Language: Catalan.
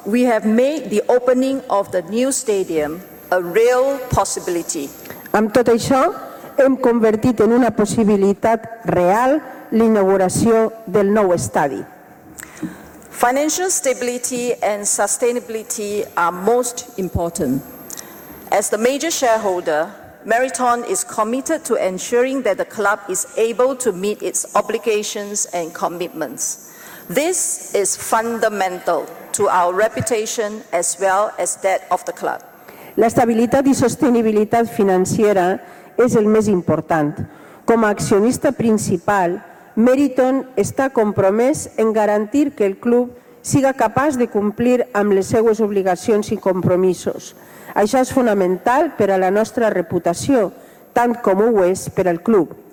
we have made the opening of the new stadium a real possibility. Amb tot això, hem convertit en una possibilitat real l'inauguració del nou estadi. Financial stability and sustainability are most important. As the major shareholder, Meriton is committed to ensuring that the club is able to meet its obligations and commitments. This is fundamental to our reputation as well as that of the club. L'estabilitat i sostenibilitat financera és el més important. Com a accionista principal, Meriton està compromès en garantir que el club siga capaç de complir amb les seues obligacions i compromisos. Això és fonamental per a la nostra reputació, tant com ho és per al club.